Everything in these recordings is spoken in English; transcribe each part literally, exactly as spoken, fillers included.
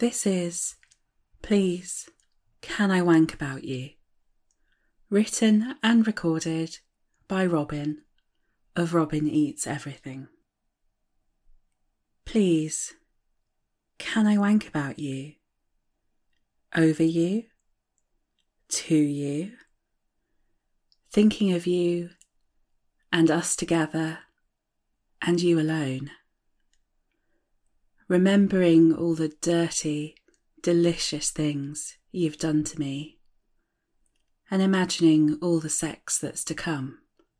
This is Please, Can I Wank About You? Written and recorded by Robin of Robin Eats Everything. Please, can I wank about you? Over you? To you? Thinking of you and us together and you alone. Remembering all the dirty, delicious things you've done to me, and imagining all the sex that's to come.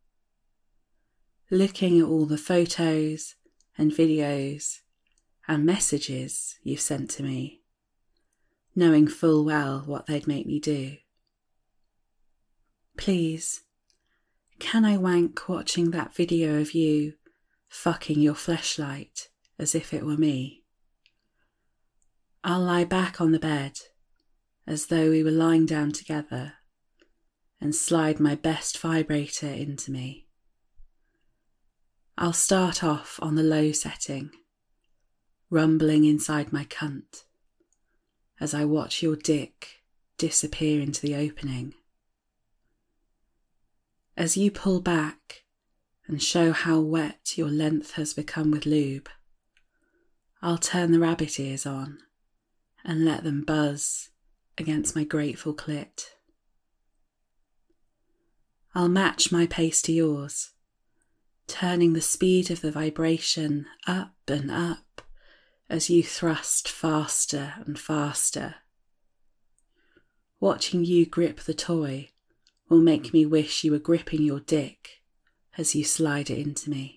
Looking at all the photos and videos and messages you've sent to me, knowing full well what they'd make me do. Please, can I wank watching that video of you fucking your fleshlight as if it were me? I'll lie back on the bed as though we were lying down together and slide my best vibrator into me. I'll start off on the low setting, rumbling inside my cunt as I watch your dick disappear into the opening. As you pull back and show how wet your length has become with lube, I'll turn the rabbit ears on and let them buzz against my grateful clit. I'll match my pace to yours, turning the speed of the vibration up and up as you thrust faster and faster. Watching you grip the toy will make me wish you were gripping your dick as you slide it into me.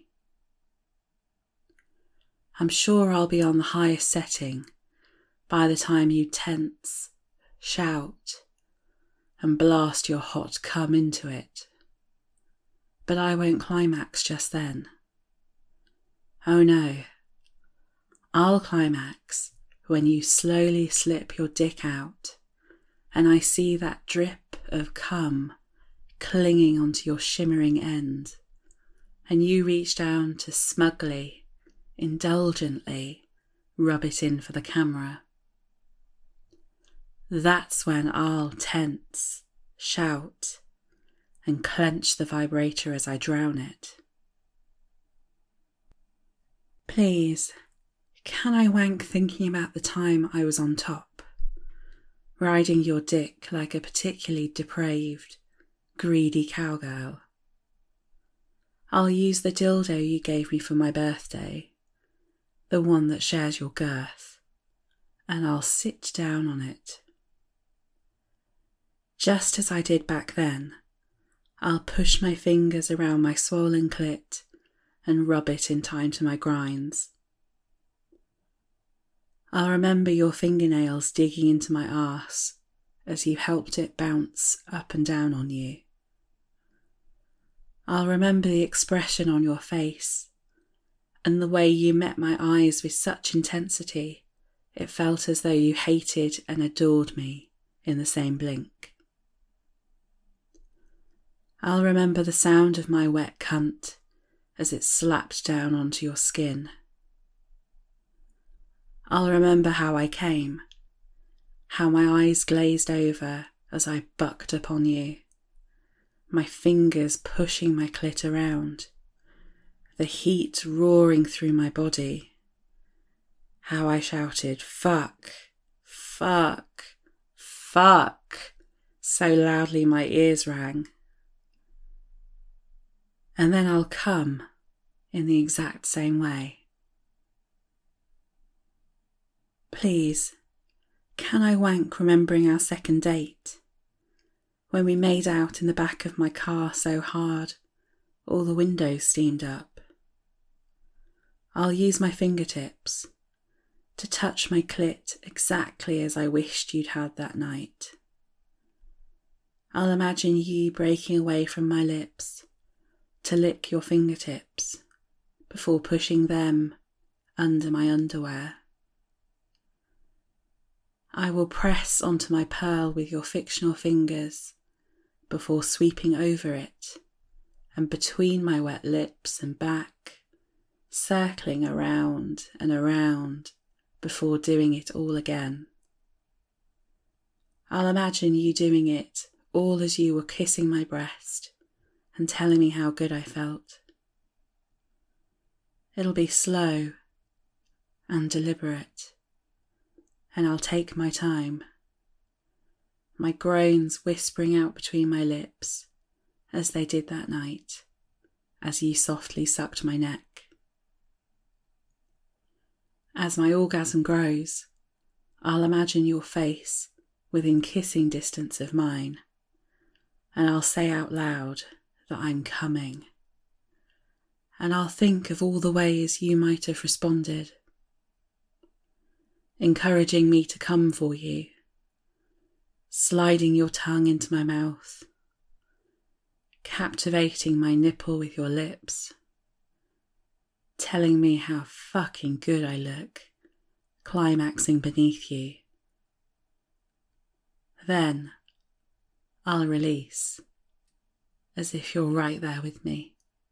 I'm sure I'll be on the highest setting by the time you tense, shout, and blast your hot cum into it. But I won't climax just then. Oh no, I'll climax when you slowly slip your dick out and I see that drip of cum clinging onto your shimmering end, and you reach down to smugly, indulgently rub it in for the camera. That's when I'll tense, shout, and clench the vibrator as I drown it. Please, can I wank thinking about the time I was on top, riding your dick like a particularly depraved, greedy cowgirl? I'll use the dildo you gave me for my birthday, the one that shares your girth, and I'll sit down on it. Just as I did back then, I'll push my fingers around my swollen clit and rub it in time to my grinds. I'll remember your fingernails digging into my arse as you helped it bounce up and down on you. I'll remember the expression on your face and the way you met my eyes with such intensity it felt as though you hated and adored me in the same blink. I'll remember the sound of my wet cunt as it slapped down onto your skin. I'll remember how I came, how my eyes glazed over as I bucked upon you, my fingers pushing my clit around, the heat roaring through my body, how I shouted, "Fuck, fuck, fuck," so loudly my ears rang. And then I'll come in the exact same way. Please, can I wank remembering our second date, when we made out in the back of my car so hard all the windows steamed up? I'll use my fingertips to touch my clit exactly as I wished you'd had that night. I'll imagine you breaking away from my lips to lick your fingertips before pushing them under my underwear. I will press onto my pearl with your fictional fingers before sweeping over it and between my wet lips and back, circling around and around before doing it all again. I'll imagine you doing it all as you were kissing my breast and telling me how good I felt. It'll be slow and deliberate, and I'll take my time, my groans whispering out between my lips as they did that night, as you softly sucked my neck. As my orgasm grows, I'll imagine your face within kissing distance of mine, and I'll say out loud that I'm coming, and I'll think of all the ways you might have responded, encouraging me to come for you, sliding your tongue into my mouth, captivating my nipple with your lips, telling me how fucking good I look, climaxing beneath you. Then I'll release, as if you're right there with me.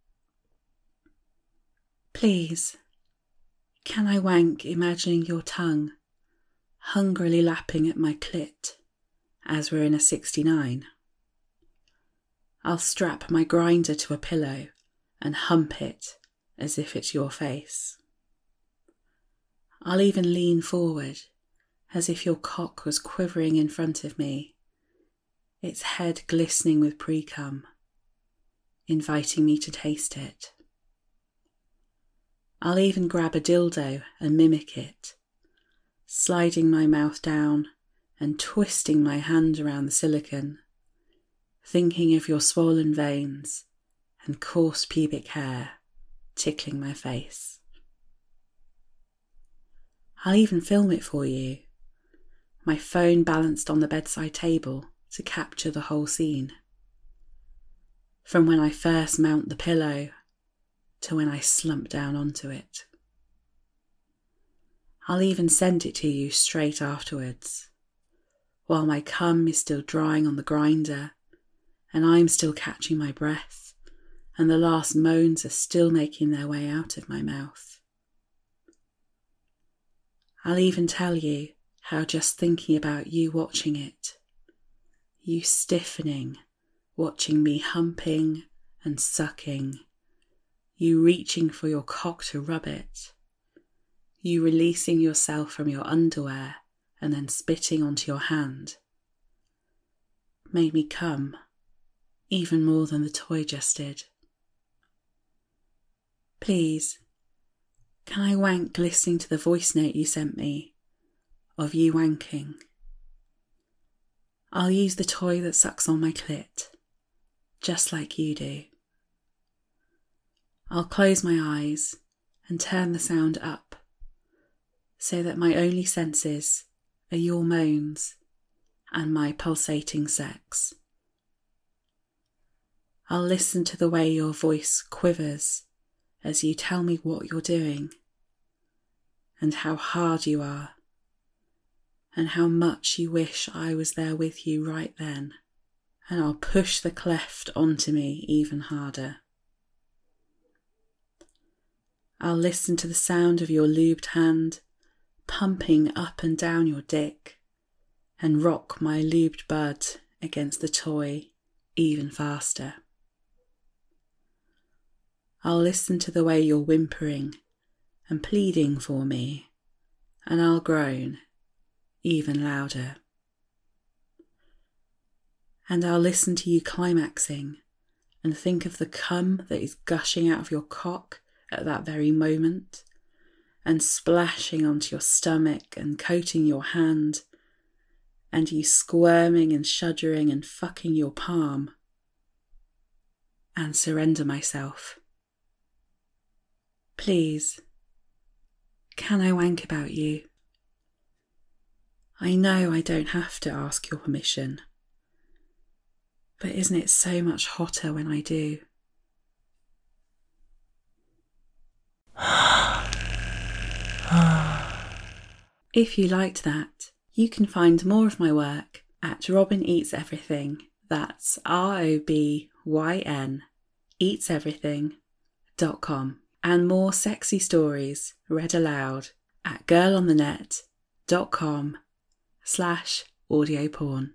Please, can I wank imagining your tongue hungrily lapping at my clit as we're in a sixty-nine? I'll strap my grinder to a pillow and hump it as if it's your face. I'll even lean forward as if your cock was quivering in front of me, its head glistening with pre-cum, inviting me to taste it. I'll even grab a dildo and mimic it, sliding my mouth down and twisting my hand around the silicone, thinking of your swollen veins and coarse pubic hair tickling my face. I'll even film it for you, my phone balanced on the bedside table to capture the whole scene. From when I first mount the pillow to when I slump down onto it. I'll even send it to you straight afterwards, while my cum is still drying on the grinder and I'm still catching my breath and the last moans are still making their way out of my mouth. I'll even tell you how just thinking about you watching it, you stiffening, watching me humping and sucking, you reaching for your cock to rub it, you releasing yourself from your underwear and then spitting onto your hand, made me come even more than the toy just did. Please, can I wank listening to the voice note you sent me of you wanking? I'll use the toy that sucks on my clit, just like you do. I'll close my eyes and turn the sound up so that my only senses are your moans and my pulsating sex. I'll listen to the way your voice quivers as you tell me what you're doing and how hard you are and how much you wish I was there with you right then, and I'll push the cleft onto me even harder. I'll listen to the sound of your lubed hand pumping up and down your dick and rock my lubed bud against the toy even faster. I'll listen to the way you're whimpering and pleading for me, and I'll groan even louder. And I'll listen to you climaxing and think of the cum that is gushing out of your cock at that very moment and splashing onto your stomach and coating your hand, and you squirming and shuddering and fucking your palm, and surrender myself. Please, can I wank about you? I know I don't have to ask your permission, but isn't it so much hotter when I do? If you liked that, you can find more of my work at Robyn Eats Everything. That's R O B Y N eats everything dot com. And more sexy stories read aloud at girlonthenet.com slash audio porn.